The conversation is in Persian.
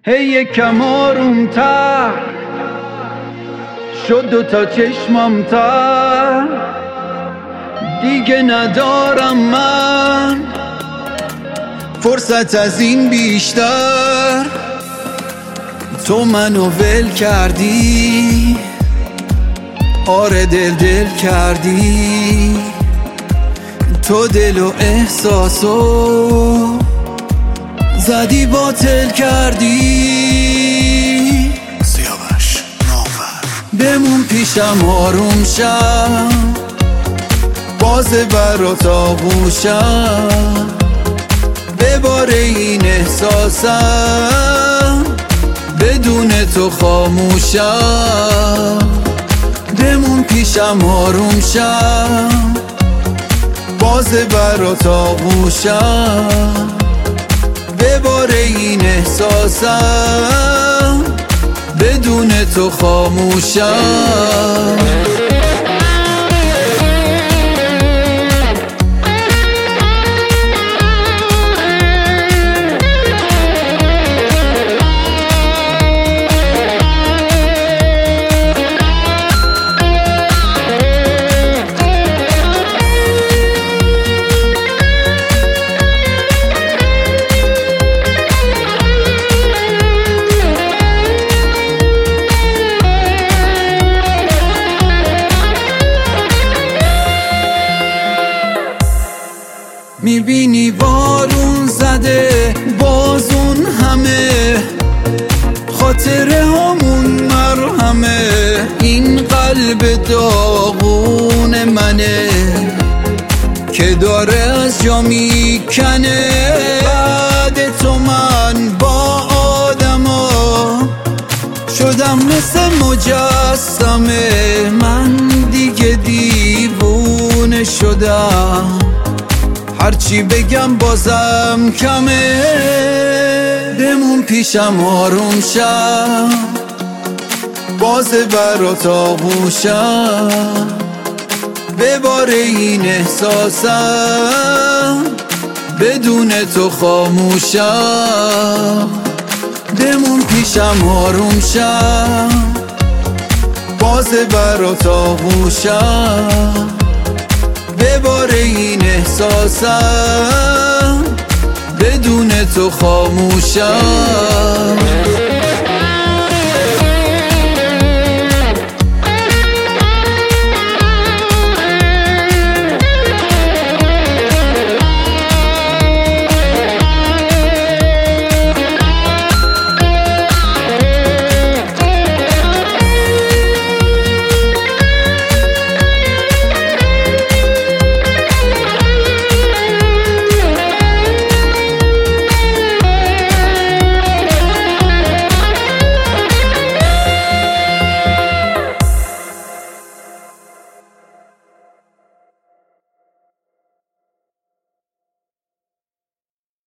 هی یکم آروم‌تر شد دوتا چشمام تر، دیگه ندارم من فرصت از این بیشتر. تو منو ول کردی، آره دل کردی، تو دل و احساسو زدی باطل کردی. سیاوش نامور بمون پیشم آروم شم، باز برات آغوشم، بباره این احساسم، بدون تو خاموشم. بمون پیشم آروم شم، باز برات آغوشم، بباره این احساسم، بدون تو خاموشم. میبینی بارون زده بازون همه، خاطره همون مرهمه، این قلب داغون منه که داره از جا میکنه. بعد تو من با آدما شدم مثل مجسمه، من دیگه دیوونه شدم، هرچی بگم بازم کمه. بمون پیشم آروم شم، باز برات آغوشم، بباره این احساسم، بدون تو خاموشم. بمون پیشم آروم شم، باز برات آغوشم، بباره این احساسم، بدون تو خاموشم.